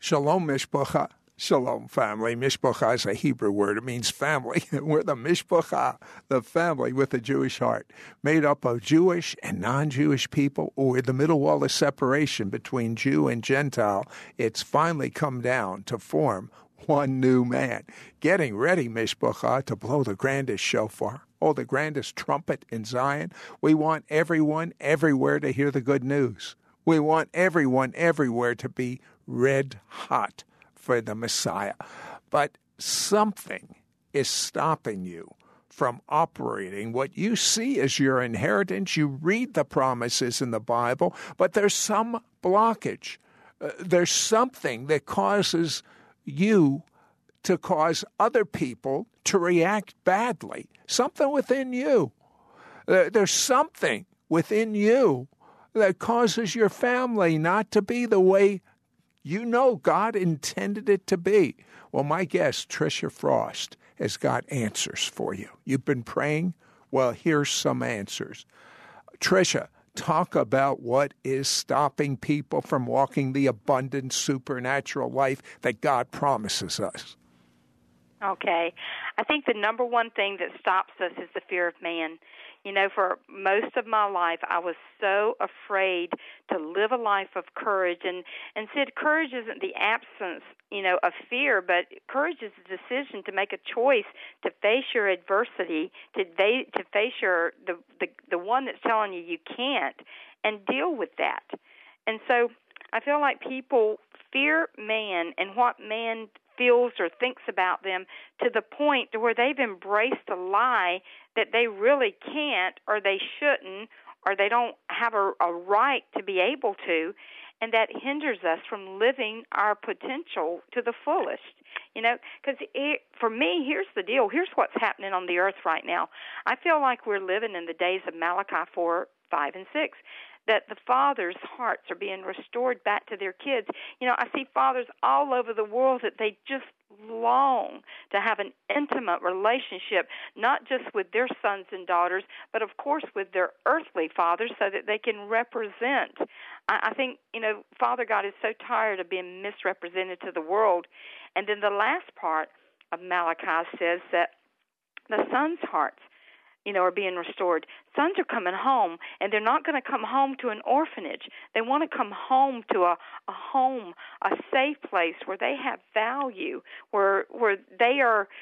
Shalom, Mishpacha. Shalom, family. Mishpacha is a Hebrew word. It means family. We're the Mishpacha, the family with a Jewish heart, made up of Jewish and non-Jewish people, or the middle wall of separation between Jew and Gentile. It's finally come down to form one new man. Getting ready, Mishpacha, to blow the grandest shofar, the grandest trumpet in Zion. We want everyone everywhere to hear the good news. We want everyone everywhere to be red hot for the Messiah. But something is stopping you from operating what you see as your inheritance. You read the promises in the Bible, but there's some blockage. There's something that causes you to cause other people to react badly. Something within you. There's something within you that causes your family not to be the way you know God intended it to be. Well, my guest, Tricia Frost, has got answers for you. You've been praying? Well, here's some answers. Tricia, talk about what is stopping people from walking the abundant, supernatural life that God promises us. Okay. I think the number one thing that stops us is the fear of man. You know, for most of my life, I was so afraid to live a life of courage. And Sid, courage isn't the absence, of fear, but courage is the decision to make a choice to face your adversity, to face the one that's telling you can't, and deal with that. And so I feel like people fear man and what man feels or thinks about them to the point to where they've embraced a lie that they really can't or they shouldn't or they don't have a right to be able to, and that hinders us from living our potential to the fullest. Because for me, here's the deal. Here's what's happening on the earth right now. I feel like we're living in the days of Malachi 4, 5, and 6. That the fathers' hearts are being restored back to their kids. I see fathers all over the world that they just long to have an intimate relationship, not just with their sons and daughters, but of course with their earthly fathers so that they can represent. I think, Father God is so tired of being misrepresented to the world. And then the last part of Malachi says that the sons' hearts are being restored. Sons are coming home, and they're not going to come home to an orphanage. They want to come home to a home, a safe place where they have value, where they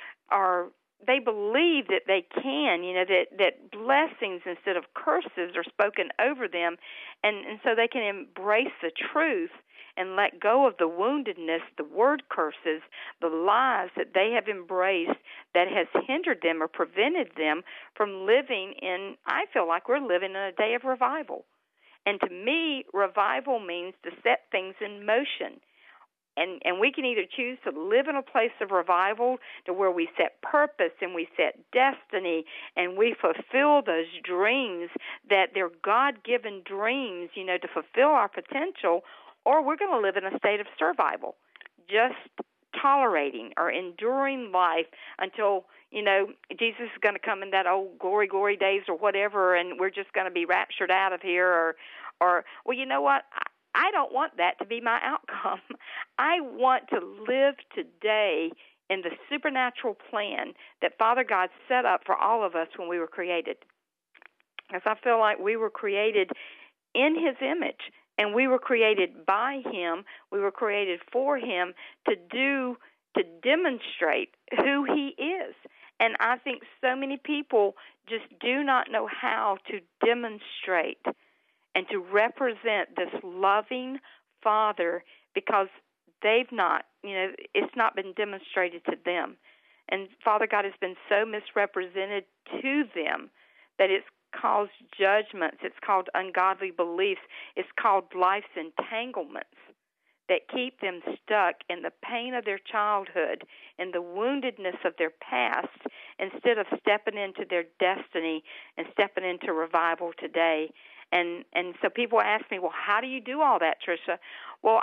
they believe that they can, that blessings instead of curses are spoken over them, and so they can embrace the truth and let go of the woundedness, the word curses, the lies that they have embraced that has hindered them or prevented them from living in, I feel like we're living in a day of revival. And to me, revival means to set things in motion. And we can either choose to live in a place of revival to where we set purpose and we set destiny and we fulfill those dreams that they're God-given dreams, to fulfill our potential, or we're going to live in a state of survival, just tolerating or enduring life until, Jesus is going to come in that old glory days or whatever, and we're just going to be raptured out of here. Or well, you know what? I don't want that to be my outcome. I want to live today in the supernatural plan that Father God set up for all of us when we were created. Because I feel like we were created in His image. And we were created by Him. We were created for Him to demonstrate who He is. And I think so many people just do not know how to demonstrate and to represent this loving Father because they've not, it's not been demonstrated to them. And Father God has been so misrepresented to them that it's caused judgments, it's called ungodly beliefs, it's called life's entanglements that keep them stuck in the pain of their childhood and the woundedness of their past instead of stepping into their destiny and stepping into revival today. And so people ask me, well, how do you do all that, Tricia? Well,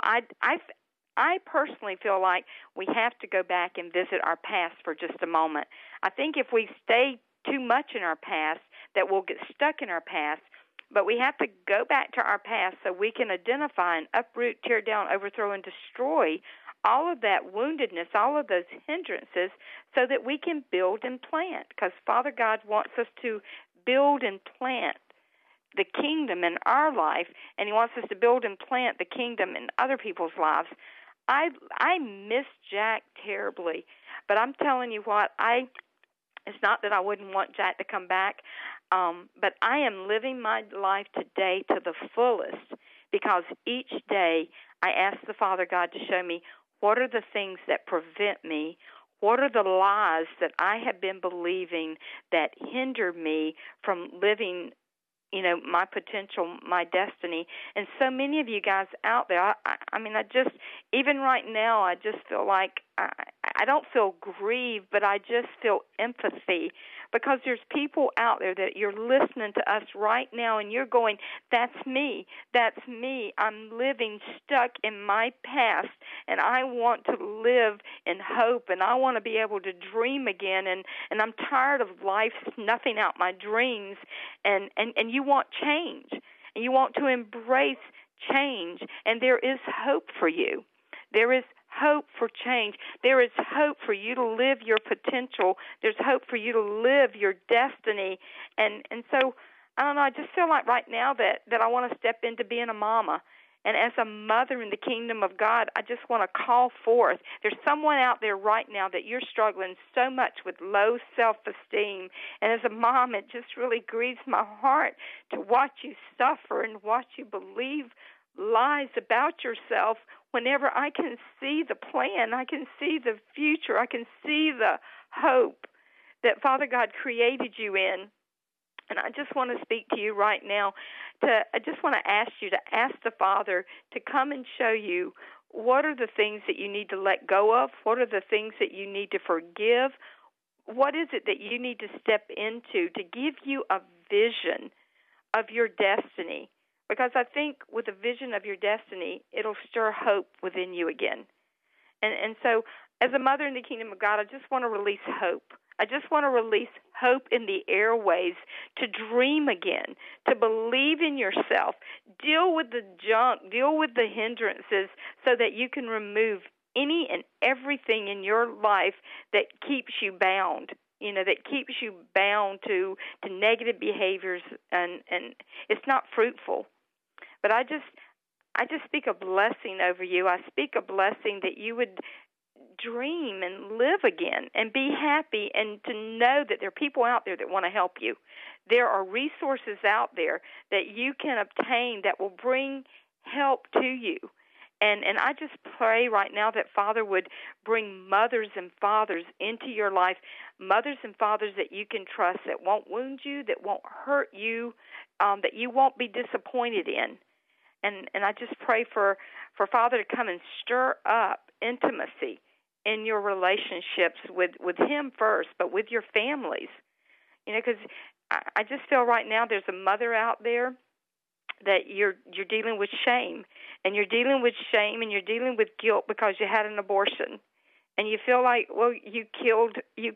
I personally feel like we have to go back and visit our past for just a moment. I think if we stay too much in our past, that we'll get stuck in our past, but we have to go back to our past so we can identify and uproot, tear down, overthrow, and destroy all of that woundedness, all of those hindrances, so that we can build and plant. Because Father God wants us to build and plant the kingdom in our life, and He wants us to build and plant the kingdom in other people's lives. I miss Jack terribly, but I'm telling you what, it's not that I wouldn't want Jack to come back, but I am living my life today to the fullest, because each day I ask the Father God to show me what are the things that prevent me, what are the lies that I have been believing that hinder me from living, my potential, my destiny. And so many of you guys out there, I mean, even right now, I just feel like I don't feel grieved, but I just feel empathy, because there's people out there that you're listening to us right now, and you're going, that's me. I'm living stuck in my past, and I want to live in hope, and I want to be able to dream again, and I'm tired of life snuffing out my dreams, and you want change, and you want to embrace change, and there is hope for you. There is hope for change. There is hope for you to live your potential. There's hope for you to live your destiny. And so, I don't know, I just feel like right now that I want to step into being a mama. And as a mother in the kingdom of God, I just want to call forth. There's someone out there right now that you're struggling so much with low self-esteem. And as a mom, it just really grieves my heart to watch you suffer and watch you believe lies about yourself whenever I can see the plan, I can see the future, I can see the hope that Father God created you in. And I just want to speak to you right now. I just want to ask you to ask the Father to come and show you what are the things that you need to let go of, what are the things that you need to forgive, what is it that you need to step into to give you a vision of your destiny. Because I think with a vision of your destiny, it'll stir hope within you again. And so as a mother in the kingdom of God, I just want to release hope. I just want to release hope in the airways to dream again, to believe in yourself, deal with the junk, deal with the hindrances so that you can remove any and everything in your life that keeps you bound. That keeps you bound to negative behaviors, and it's not fruitful. But I just speak a blessing over you. I speak a blessing that you would dream and live again and be happy, and to know that there are people out there that want to help you. There are resources out there that you can obtain that will bring help to you. And I just pray right now that Father would bring mothers and fathers into your life, mothers and fathers that you can trust, that won't wound you, that won't hurt you, that you won't be disappointed in. And I just pray for Father to come and stir up intimacy in your relationships with Him first, but with your families. Because I just feel right now there's a mother out there that you're dealing with shame, and you're dealing with shame, and you're dealing with guilt because you had an abortion, and you feel like, well, you killed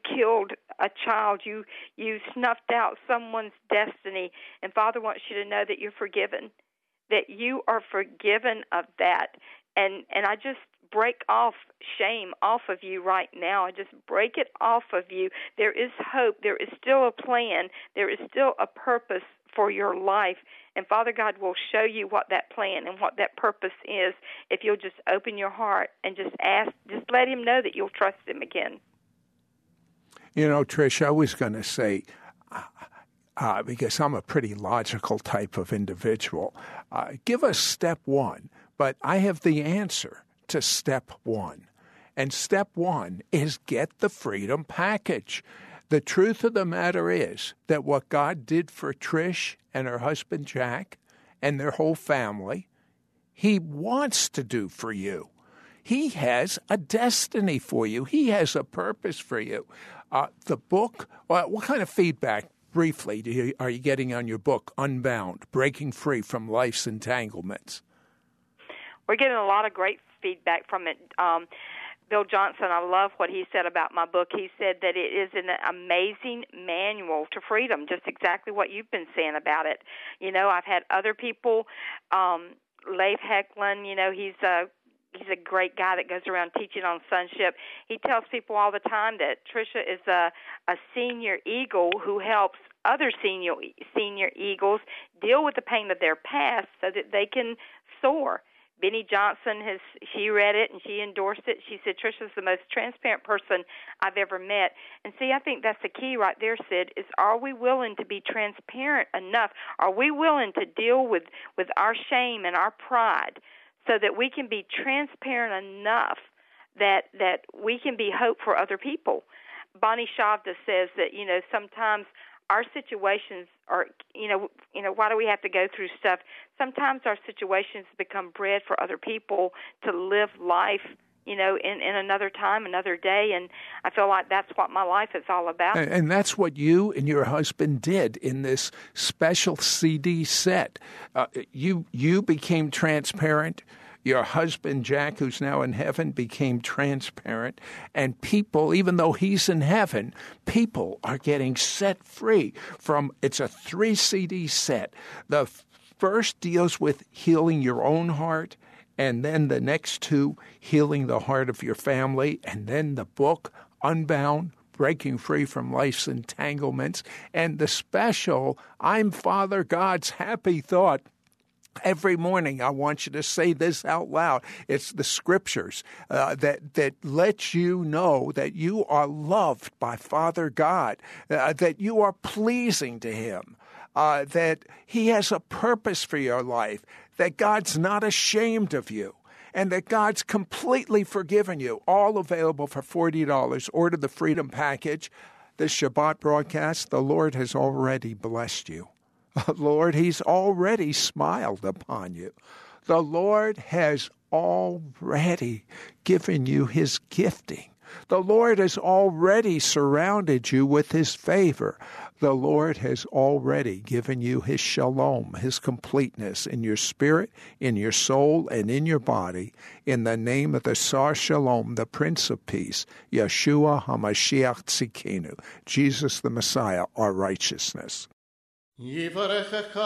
a child, you snuffed out someone's destiny, and Father wants you to know that you're forgiven, that you are forgiven of that, and I just break off shame off of you right now. I just break it off of you. There is hope. There is still a plan. There is still a purpose for your life. And Father God will show you what that plan and what that purpose is if you'll just open your heart and just let Him know that you'll trust Him again. Trish, I was going to say, because I'm a pretty logical type of individual, give us step one, but I have the answer to step one. And step one is get the freedom package. The truth of the matter is that what God did for Trish and her husband Jack and their whole family, He wants to do for you. He has a destiny for you. He has a purpose for you. The book, what kind of feedback, briefly, are you getting on your book, Unbound, Breaking Free from Life's Entanglements? We're getting a lot of great feedback from it. Bill Johnson, I love what he said about my book. He said that it is an amazing manual to freedom, just exactly what you've been saying about it. I've had other people, Leif Hecklin, he's he's a great guy that goes around teaching on sonship. He tells people all the time that Tricia is a senior eagle who helps other senior eagles deal with the pain of their past so that they can soar. Benny Johnson, she read it and she endorsed it. She said, Tricia's the most transparent person I've ever met. And see, I think that's the key right there, Sid, is are we willing to be transparent enough? Are we willing to deal with our shame and our pride so that we can be transparent enough that we can be hope for other people? Bonnie Shavda says that, sometimes our situations are, why do we have to go through stuff? Sometimes our situations become bread for other people to live life, in another time, another day. And I feel like that's what my life is all about. And that's what you and your husband did in this special CD set. You became transparent. Your husband, Jack, who's now in heaven, became transparent. And people, even though he's in heaven, people are getting set free from, it's a 3 CD set. The first deals with healing your own heart, and then the next 2, healing the heart of your family, and then the book, Unbound, Breaking Free from Life's Entanglements, and the special, I'm Father God's Happy Thought. Every morning, I want you to say this out loud. It's the scriptures that let you know that you are loved by Father God, that you are pleasing to Him, that He has a purpose for your life, that God's not ashamed of you, and that God's completely forgiven you. All available for $40. Order the Freedom Package. This Shabbat broadcast, the Lord has already blessed you. Lord, He's already smiled upon you. The Lord has already given you His gifting. The Lord has already surrounded you with His favor. The Lord has already given you His shalom, His completeness in your spirit, in your soul, and in your body, in the name of the Sar Shalom, the Prince of Peace, Yeshua HaMashiach Tzidkenu, Jesus the Messiah, our righteousness. יברכך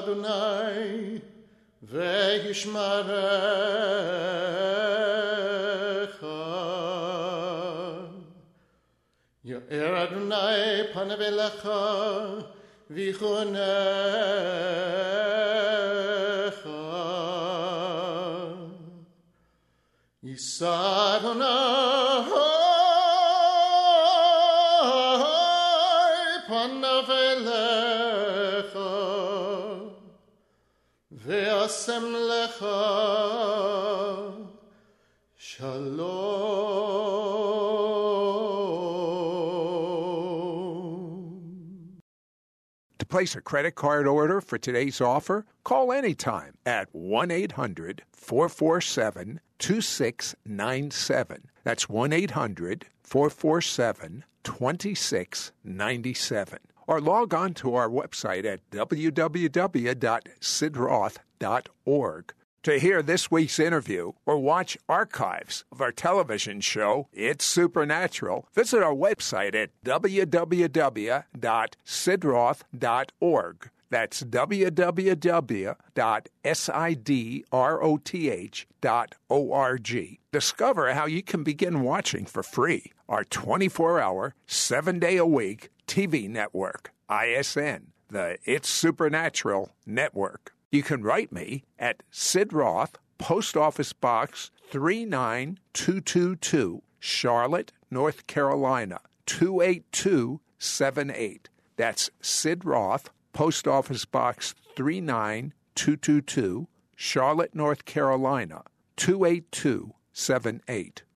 אדוני וישמרך יאר אדוני פניו אליך ויחונך יישא אדוני פניו אליך ועשם לך שלום. To place a credit card order for today's offer, call anytime at 1-800-447-2697. That's 1-800-447-2697. Or log on to our website at www.sidroth.org. To hear this week's interview or watch archives of our television show, It's Supernatural, visit our website at www.sidroth.org. That's www.sidroth.org. Discover how you can begin watching for free our 24-hour, 7-day-a-week TV network, ISN, the It's Supernatural Network. You can write me at Sid Roth, Post Office Box 39222, Charlotte, North Carolina, 28278. That's Sid Roth, Post Office Box 39222, Charlotte, North Carolina, 28278.